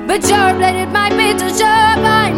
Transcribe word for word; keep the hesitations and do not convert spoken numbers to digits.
But your blade it might be too sharp. I